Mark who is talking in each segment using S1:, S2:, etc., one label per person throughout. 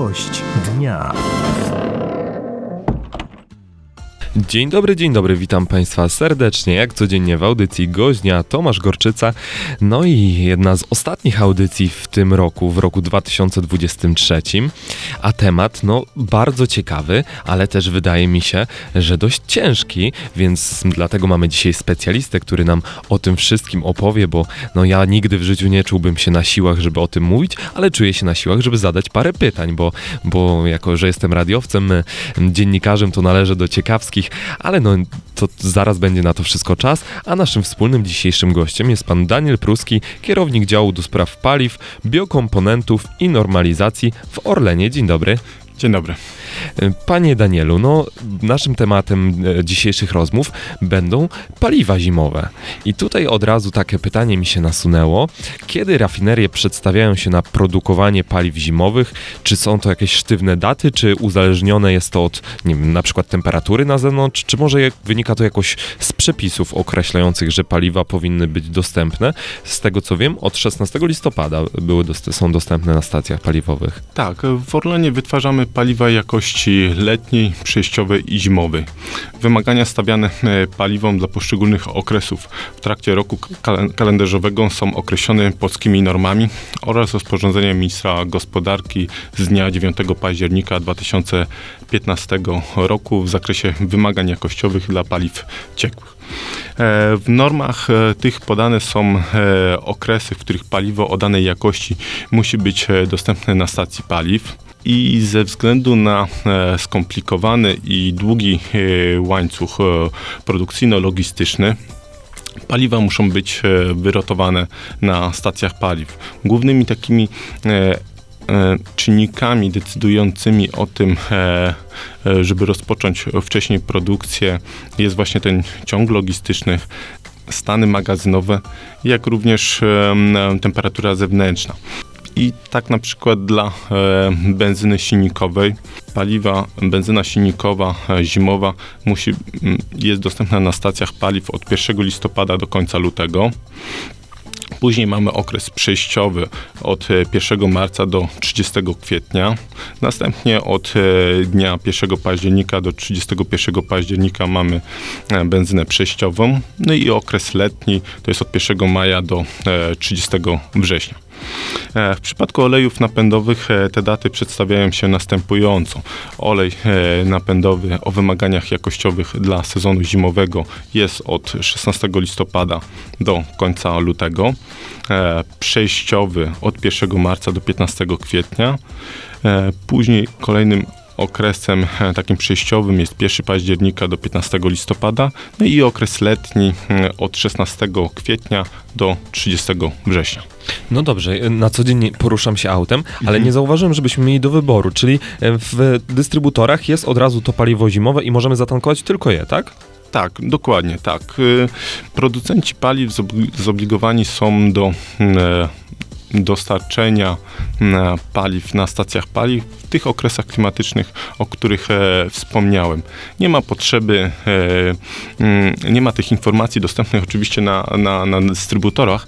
S1: Gość dnia.
S2: Dzień dobry, witam Państwa serdecznie, jak codziennie w audycji Gość Dnia, Tomasz Gorczyca. No i jedna z ostatnich audycji w tym roku, w roku 2023, a temat, bardzo ciekawy, ale też wydaje mi się, że dość ciężki, więc dlatego mamy dzisiaj specjalistę, który nam o tym wszystkim opowie, bo ja nigdy w życiu nie czułbym się na siłach, żeby o tym mówić, ale czuję się na siłach, żeby zadać parę pytań, bo jako, że jestem radiowcem, dziennikarzem, to należę do ciekawskich, ale to zaraz będzie na to wszystko czas, a naszym wspólnym dzisiejszym gościem jest pan Daniel Pruski, kierownik działu do spraw paliw, biokomponentów i normalizacji w Orlenie. Dzień dobry.
S3: Dzień dobry.
S2: Panie Danielu, naszym tematem dzisiejszych rozmów będą paliwa zimowe. I tutaj od razu takie pytanie mi się nasunęło. Kiedy rafinerie przedstawiają się na produkowanie paliw zimowych? Czy są to jakieś sztywne daty, czy uzależnione jest to od, na przykład temperatury na zewnątrz, czy może wynika to jakoś z przepisów określających, że paliwa powinny być dostępne? Z tego co wiem, od 16 listopada są dostępne na stacjach paliwowych.
S3: Tak, w Orlenie wytwarzamy paliwa jakości letniej, przejściowej i zimowej. Wymagania stawiane paliwom dla poszczególnych okresów w trakcie roku kalendarzowego są określone polskimi normami oraz rozporządzeniem ministra gospodarki z dnia 9 października 2015 roku w zakresie wymagań jakościowych dla paliw ciekłych. W normach tych podane są okresy, w których paliwo o danej jakości musi być dostępne na stacji paliw. I ze względu na skomplikowany i długi łańcuch produkcyjno-logistyczny, paliwa muszą być wyrotowane na stacjach paliw. Głównymi takimi czynnikami decydującymi o tym, żeby rozpocząć wcześniej produkcję, jest właśnie ten ciąg logistyczny, stany magazynowe, jak również temperatura zewnętrzna. I tak na przykład dla benzyny silnikowej, benzyna silnikowa zimowa jest dostępna na stacjach paliw od 1 listopada do końca lutego. Później mamy okres przejściowy od 1 marca do 30 kwietnia. Następnie od dnia 1 października do 31 października mamy benzynę przejściową. No i okres letni to jest od 1 maja do 30 września. W przypadku olejów napędowych te daty przedstawiają się następująco. Olej napędowy o wymaganiach jakościowych dla sezonu zimowego jest od 16 listopada do końca lutego. Przejściowy od 1 marca do 15 kwietnia. Później kolejnym okresem takim przejściowym jest 1 października do 15 listopada, no i okres letni od 16 kwietnia do 30 września.
S2: No dobrze, na co dzień poruszam się autem, ale nie zauważyłem, żebyśmy mieli do wyboru, czyli w dystrybutorach jest od razu to paliwo zimowe i możemy zatankować tylko je, tak?
S3: Tak, dokładnie tak. Producenci paliw zobligowani są do dostarczenia paliw na stacjach paliw w tych okresach klimatycznych, o których wspomniałem. Nie ma potrzeby, nie ma tych informacji dostępnych oczywiście na dystrybutorach,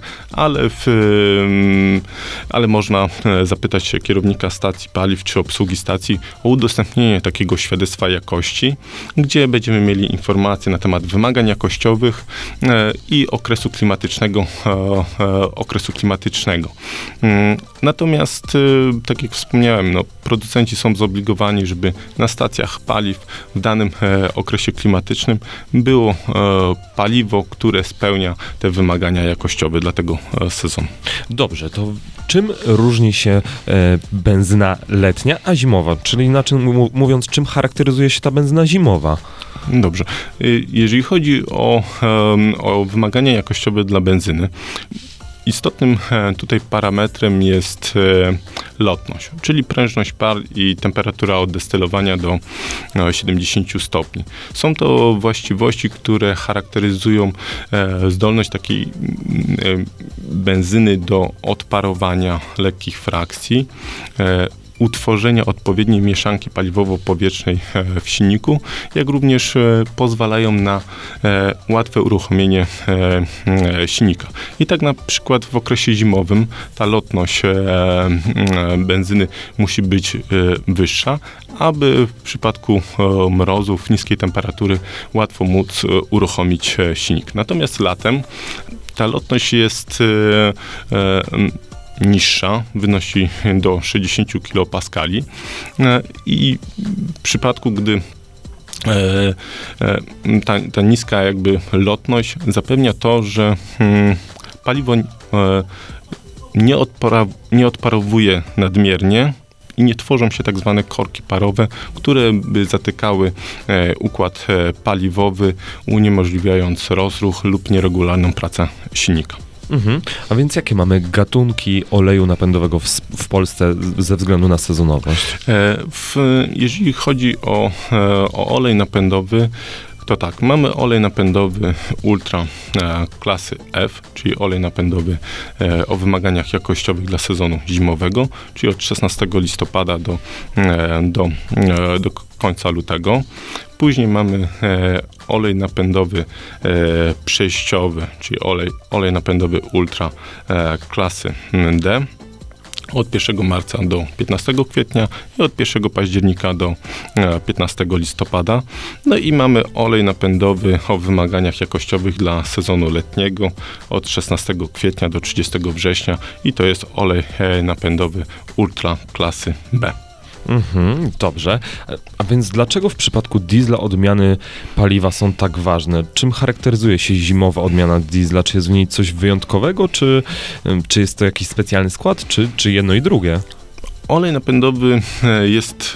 S3: ale można zapytać się kierownika stacji paliw czy obsługi stacji o udostępnienie takiego świadectwa jakości, gdzie będziemy mieli informacje na temat wymagań jakościowych i okresu klimatycznego. Natomiast, tak jak wspomniałem, producenci są zobligowani, żeby na stacjach paliw w danym okresie klimatycznym było paliwo, które spełnia te wymagania jakościowe dla tego sezonu.
S2: Dobrze, to czym różni się benzyna letnia, a zimowa? Czyli mówiąc, czym charakteryzuje się ta benzyna zimowa?
S3: Dobrze. Jeżeli chodzi o wymagania jakościowe dla benzyny, istotnym tutaj parametrem jest lotność, czyli prężność par i temperatura oddestylowania do 70 stopni. Są to właściwości, które charakteryzują zdolność takiej benzyny do odparowania lekkich frakcji utworzenia odpowiedniej mieszanki paliwowo-powietrznej w silniku, jak również pozwalają na łatwe uruchomienie silnika. I tak na przykład w okresie zimowym ta lotność benzyny musi być wyższa, aby w przypadku mrozów, niskiej temperatury łatwo móc uruchomić silnik. Natomiast latem ta lotność jest niższa, wynosi do 60 kPa i w przypadku, gdy ta niska jakby lotność zapewnia to, że paliwo nie odparowuje nadmiernie i nie tworzą się tak zwane korki parowe, które by zatykały układ paliwowy, uniemożliwiając rozruch lub nieregularną pracę silnika.
S2: A więc jakie mamy gatunki oleju napędowego w Polsce ze względu na sezonowość?
S3: Jeżeli chodzi o olej napędowy, to tak, mamy olej napędowy Ultra klasy F, czyli olej napędowy o wymaganiach jakościowych dla sezonu zimowego, czyli od 16 listopada do końca lutego. Później mamy olej napędowy przejściowy, czyli olej napędowy Ultra klasy D. Od 1 marca do 15 kwietnia i od 1 października do 15 listopada. No i mamy olej napędowy o wymaganiach jakościowych dla sezonu letniego od 16 kwietnia do 30 września i to jest olej napędowy Ultra klasy B.
S2: Dobrze. A więc dlaczego w przypadku diesla odmiany paliwa są tak ważne? Czym charakteryzuje się zimowa odmiana diesla? Czy jest w niej coś wyjątkowego, czy jest to jakiś specjalny skład, czy jedno i drugie?
S3: Olej napędowy jest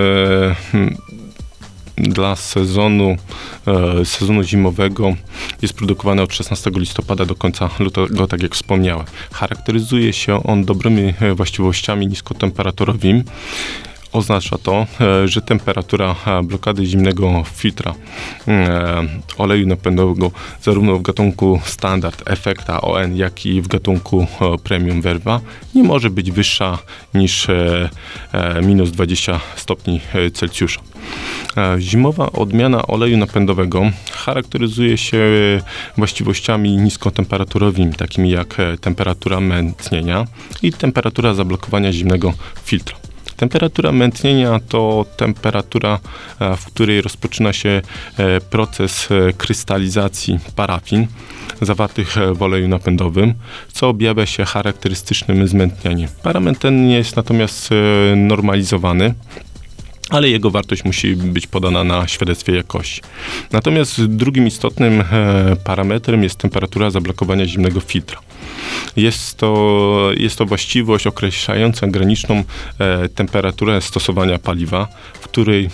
S3: dla sezonu zimowego, jest produkowany od 16 listopada do końca lutego, tak jak wspomniałem. Charakteryzuje się on dobrymi właściwościami niskotemperaturowymi. Oznacza to, że temperatura blokady zimnego filtra oleju napędowego zarówno w gatunku standard Effecta ON, jak i w gatunku premium Verva nie może być wyższa niż minus 20 stopni Celsjusza. Zimowa odmiana oleju napędowego charakteryzuje się właściwościami niskotemperaturowymi, takimi jak temperatura mętnienia i temperatura zablokowania zimnego filtra. Temperatura mętnienia to temperatura, w której rozpoczyna się proces krystalizacji parafin zawartych w oleju napędowym, co objawia się charakterystycznym zmętnieniem. Parametr ten nie jest natomiast normalizowany, ale jego wartość musi być podana na świadectwie jakości. Natomiast drugim istotnym parametrem jest temperatura zablokowania zimnego filtra. Jest to właściwość określająca graniczną temperaturę stosowania paliwa, w której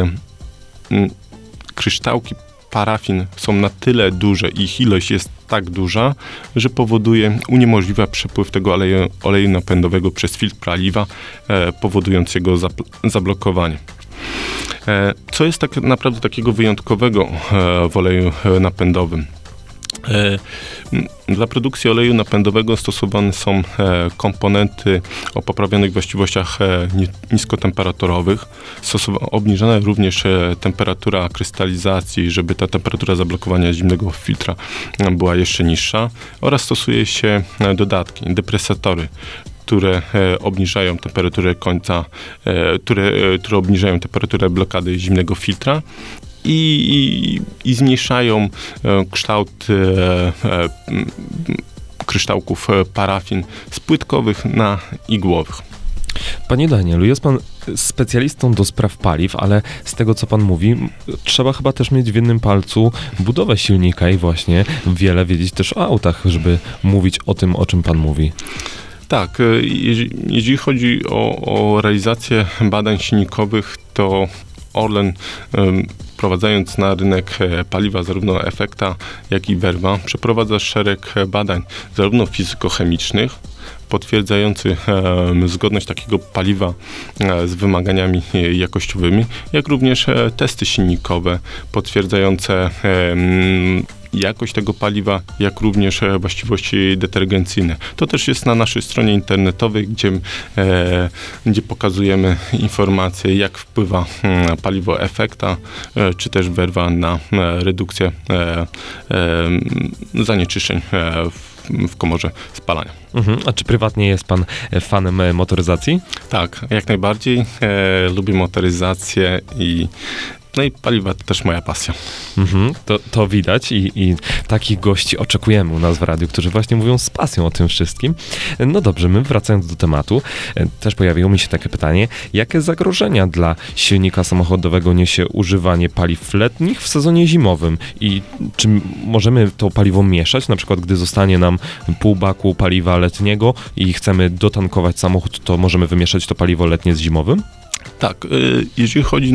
S3: kryształki parafin są na tyle duże i ich ilość jest tak duża, że uniemożliwia przepływ tego oleju napędowego przez filtr paliwa, powodując jego zablokowanie. Co jest tak naprawdę takiego wyjątkowego w oleju napędowym? Dla produkcji oleju napędowego stosowane są komponenty o poprawionych właściwościach niskotemperaturowych. Obniżana również temperatura krystalizacji, żeby ta temperatura zablokowania zimnego filtra była jeszcze niższa, oraz stosuje się dodatki, depresatory, które obniżają temperaturę które obniżają temperaturę blokady zimnego filtra i zmniejszają kształt kryształków parafin z płytkowych na igłowych.
S2: Panie Danielu, jest pan specjalistą do spraw paliw, ale z tego, co pan mówi, trzeba chyba też mieć w jednym palcu budowę silnika i właśnie wiele wiedzieć też o autach, żeby mówić o tym, o czym pan mówi.
S3: Tak, jeżeli chodzi o realizację badań silnikowych, to Orlen, wprowadzając na rynek paliwa zarówno Effecta, jak i Verva, przeprowadza szereg badań zarówno fizykochemicznych, potwierdzających zgodność takiego paliwa z wymaganiami jakościowymi, jak również testy silnikowe potwierdzające jakość tego paliwa, jak również właściwości detergencyjne. To też jest na naszej stronie internetowej, gdzie pokazujemy informacje, jak wpływa paliwo Effecta, czy też Verva na redukcję zanieczyszczeń w komorze spalania.
S2: A czy prywatnie jest pan fanem motoryzacji?
S3: Tak, jak najbardziej. Lubię motoryzację no i paliwa to też moja pasja.
S2: To widać i takich gości oczekujemy u nas w radiu, którzy właśnie mówią z pasją o tym wszystkim. No dobrze, my wracając do tematu, też pojawiło mi się takie pytanie, jakie zagrożenia dla silnika samochodowego niesie używanie paliw letnich w sezonie zimowym i czy możemy to paliwo mieszać, na przykład gdy zostanie nam pół baku paliwa letniego i chcemy dotankować samochód, to możemy wymieszać to paliwo letnie z zimowym?
S3: Tak, jeżeli chodzi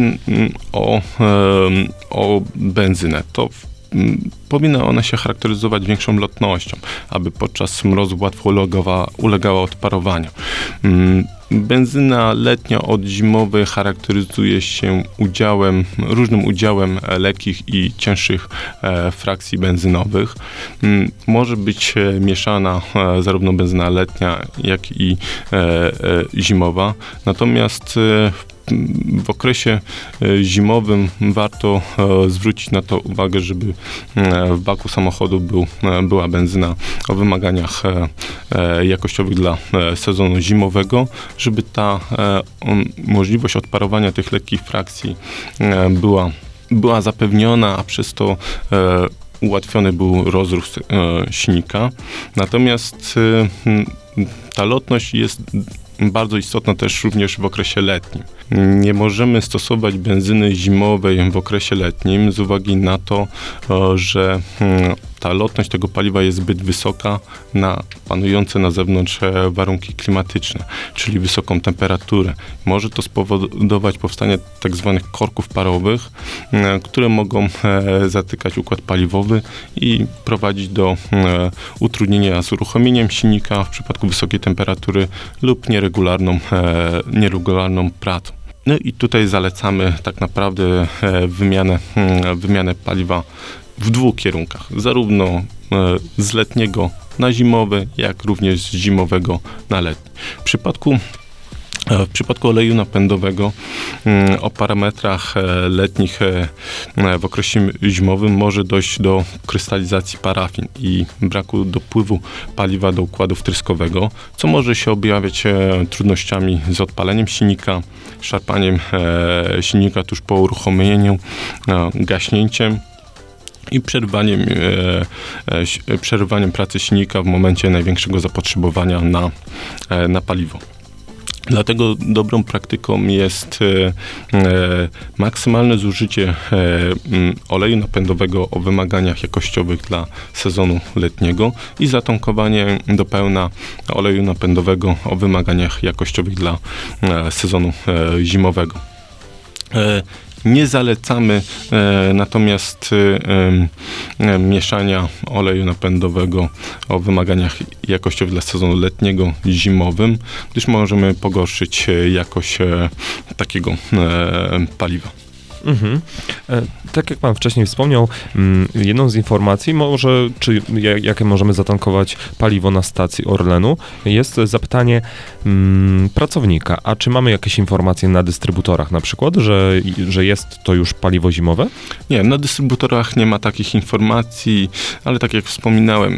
S3: o benzynę, to powinna ona się charakteryzować większą lotnością, aby podczas mrozu łatwo ulegała odparowaniu. Benzyna letnia od zimowej charakteryzuje się różnym udziałem lekkich i cięższych frakcji benzynowych. Może być mieszana zarówno benzyna letnia, jak i zimowa. Natomiast w okresie zimowym warto zwrócić na to uwagę, żeby w baku samochodu była benzyna o wymaganiach jakościowych dla sezonu zimowego, żeby ta możliwość odparowania tych lekkich frakcji była zapewniona, a przez to ułatwiony był rozruch silnika. Natomiast ta lotność jest bardzo istotna też również w okresie letnim. Nie możemy stosować benzyny zimowej w okresie letnim z uwagi na to, że ta lotność tego paliwa jest zbyt wysoka na panujące na zewnątrz warunki klimatyczne, czyli wysoką temperaturę. Może to spowodować powstanie tak zwanych korków parowych, które mogą zatykać układ paliwowy i prowadzić do utrudnienia z uruchomieniem silnika w przypadku wysokiej temperatury lub nieregularną pracą. No i tutaj zalecamy tak naprawdę wymianę paliwa w dwóch kierunkach, zarówno z letniego na zimowy, jak również z zimowego na letni. W przypadku oleju napędowego o parametrach letnich w okresie zimowym może dojść do krystalizacji parafin i braku dopływu paliwa do układu wtryskowego, co może się objawiać trudnościami z odpaleniem silnika, szarpaniem silnika tuż po uruchomieniu, gaśnięciem i przerywaniem pracy silnika w momencie największego zapotrzebowania na paliwo. Dlatego dobrą praktyką jest maksymalne zużycie oleju napędowego o wymaganiach jakościowych dla sezonu letniego i zatankowanie do pełna oleju napędowego o wymaganiach jakościowych dla sezonu zimowego. Nie zalecamy natomiast mieszania oleju napędowego o wymaganiach jakościowych dla sezonu letniego i zimowym, gdyż możemy pogorszyć jakość takiego paliwa.
S2: Tak jak pan wcześniej wspomniał, jedną z informacji jakie możemy zatankować paliwo na stacji Orlenu, jest zapytanie pracownika, a czy mamy jakieś informacje na dystrybutorach na przykład, że jest to już paliwo zimowe?
S3: Nie, na dystrybutorach nie ma takich informacji, ale tak jak wspominałem,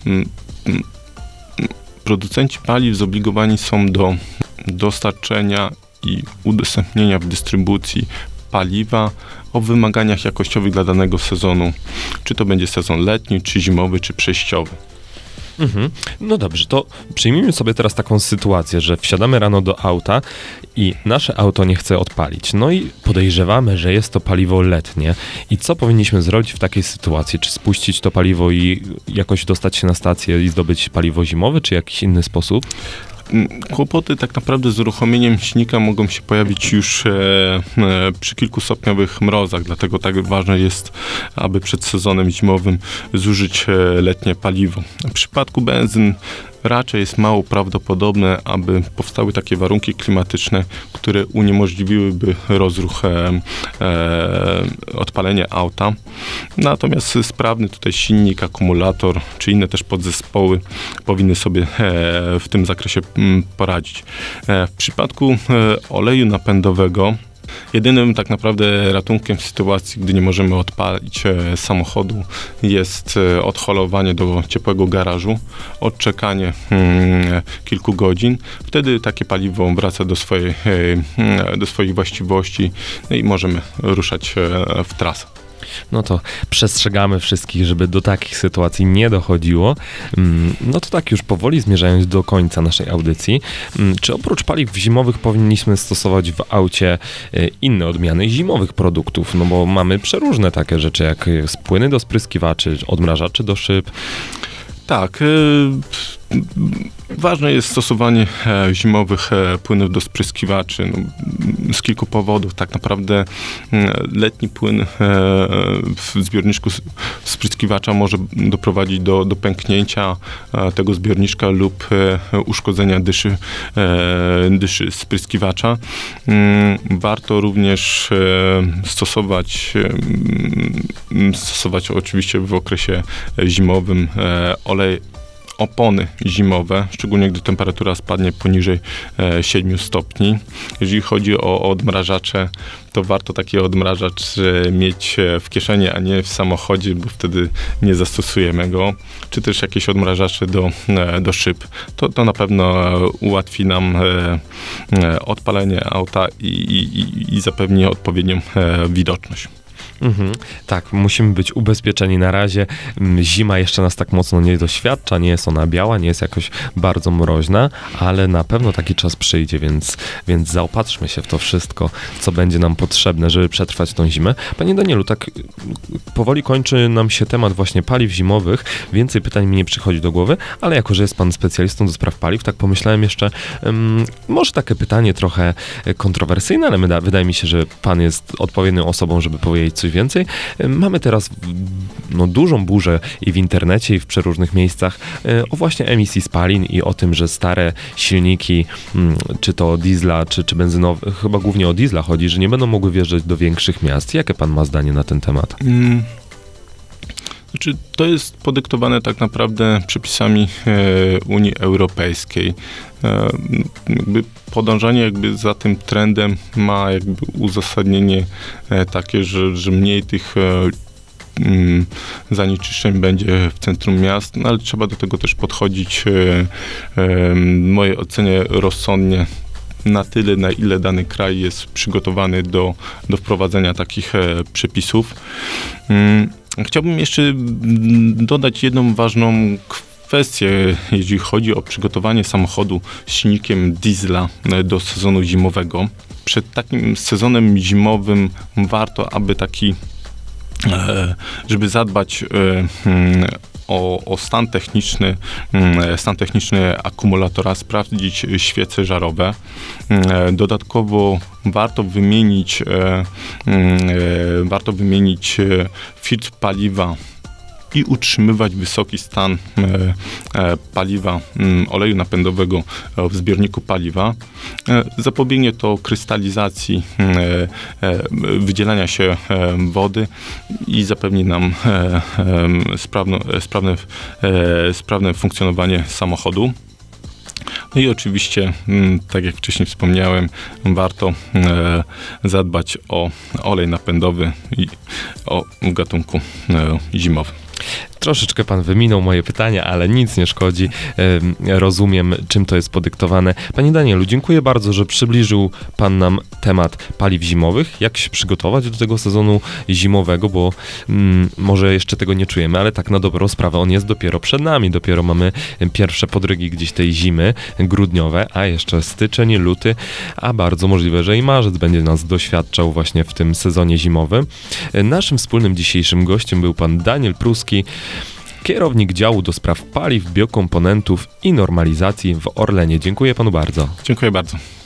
S3: producenci paliw zobligowani są do dostarczenia i udostępnienia w dystrybucji paliwa o wymaganiach jakościowych dla danego sezonu. Czy to będzie sezon letni, czy zimowy, czy przejściowy.
S2: No dobrze, to przyjmijmy sobie teraz taką sytuację, że wsiadamy rano do auta i nasze auto nie chce odpalić. No i podejrzewamy, że jest to paliwo letnie. I co powinniśmy zrobić w takiej sytuacji? Czy spuścić to paliwo i jakoś dostać się na stację i zdobyć paliwo zimowe, czy jakiś inny sposób?
S3: Kłopoty tak naprawdę z uruchomieniem silnika mogą się pojawić już przy kilkustopniowych mrozach, dlatego tak ważne jest, aby przed sezonem zimowym zużyć letnie paliwo. W przypadku benzyn raczej jest mało prawdopodobne, aby powstały takie warunki klimatyczne, które uniemożliwiłyby rozruch, odpalenie auta. Natomiast sprawny tutaj silnik, akumulator, czy inne też podzespoły powinny sobie w tym zakresie poradzić. W przypadku oleju napędowego jedynym tak naprawdę ratunkiem w sytuacji, gdy nie możemy odpalić samochodu, jest odholowanie do ciepłego garażu, odczekanie kilku godzin. Wtedy takie paliwo wraca do swoich właściwości, no i możemy ruszać w trasę.
S2: No to przestrzegamy wszystkich, żeby do takich sytuacji nie dochodziło. No to tak już powoli zmierzając do końca naszej audycji. Czy oprócz paliw zimowych powinniśmy stosować w aucie inne odmiany zimowych produktów? No bo mamy przeróżne takie rzeczy jak płyny do spryskiwaczy, odmrażaczy do szyb.
S3: Tak, ważne jest stosowanie zimowych płynów do spryskiwaczy. Z kilku powodów. Tak naprawdę letni płyn w zbiorniczku spryskiwacza może doprowadzić do pęknięcia tego zbiorniczka lub uszkodzenia dyszy spryskiwacza. Warto również stosować oczywiście w okresie zimowym opony zimowe, szczególnie gdy temperatura spadnie poniżej 7 stopni. Jeżeli chodzi o odmrażacze, to warto taki odmrażacz mieć w kieszeni, a nie w samochodzie, bo wtedy nie zastosujemy go. Czy też jakieś odmrażacze do szyb. To na pewno ułatwi nam odpalenie auta i zapewni odpowiednią widoczność.
S2: Tak, musimy być ubezpieczeni na razie. Zima jeszcze nas tak mocno nie doświadcza, nie jest ona biała, nie jest jakoś bardzo mroźna, ale na pewno taki czas przyjdzie, więc zaopatrzmy się w to wszystko, co będzie nam potrzebne, żeby przetrwać tą zimę. Panie Danielu, tak powoli kończy nam się temat właśnie paliw zimowych. Więcej pytań mi nie przychodzi do głowy, ale jako, że jest pan specjalistą do spraw paliw, tak pomyślałem jeszcze, może takie pytanie trochę kontrowersyjne, ale wydaje mi się, że pan jest odpowiednią osobą, żeby powiedzieć coś więcej. Mamy teraz dużą burzę i w internecie, i w przeróżnych miejscach o właśnie emisji spalin i o tym, że stare silniki, czy to diesla, czy benzynowe, chyba głównie o diesla chodzi, że nie będą mogły wjeżdżać do większych miast. Jakie pan ma zdanie na ten temat?
S3: Znaczy, to jest podyktowane tak naprawdę przepisami Unii Europejskiej. Podążanie za tym trendem ma uzasadnienie takie, że mniej tych zanieczyszczeń będzie w centrum miast, ale trzeba do tego też podchodzić w mojej ocenie rozsądnie, na tyle, na ile dany kraj jest przygotowany do wprowadzenia takich przepisów. Chciałbym jeszcze dodać jedną ważną kwestię, jeżeli chodzi o przygotowanie samochodu z silnikiem diesla do sezonu zimowego. Przed takim sezonem zimowym warto, żeby zadbać o stan techniczny akumulatora, sprawdzić świece żarowe. Dodatkowo warto wymienić filtr paliwa i utrzymywać wysoki stan paliwa, oleju napędowego w zbiorniku paliwa. Zapobiegnie to krystalizacji, wydzielania się wody i zapewni nam sprawne funkcjonowanie samochodu. No i oczywiście, tak jak wcześniej wspomniałem, warto zadbać o olej napędowy i o gatunku zimowym.
S2: Troszeczkę pan wyminął moje pytania, ale nic nie szkodzi. Rozumiem, czym to jest podyktowane. Panie Danielu, dziękuję bardzo, że przybliżył pan nam temat paliw zimowych. Jak się przygotować do tego sezonu zimowego, bo może jeszcze tego nie czujemy, ale tak na dobrą sprawę on jest dopiero przed nami. Dopiero mamy pierwsze podrygi gdzieś tej zimy grudniowe, a jeszcze styczeń, luty, a bardzo możliwe, że i marzec będzie nas doświadczał właśnie w tym sezonie zimowym. Naszym wspólnym dzisiejszym gościem był pan Daniel Pruski, kierownik działu do spraw paliw, biokomponentów i normalizacji w Orlenie. Dziękuję panu bardzo.
S3: Dziękuję bardzo.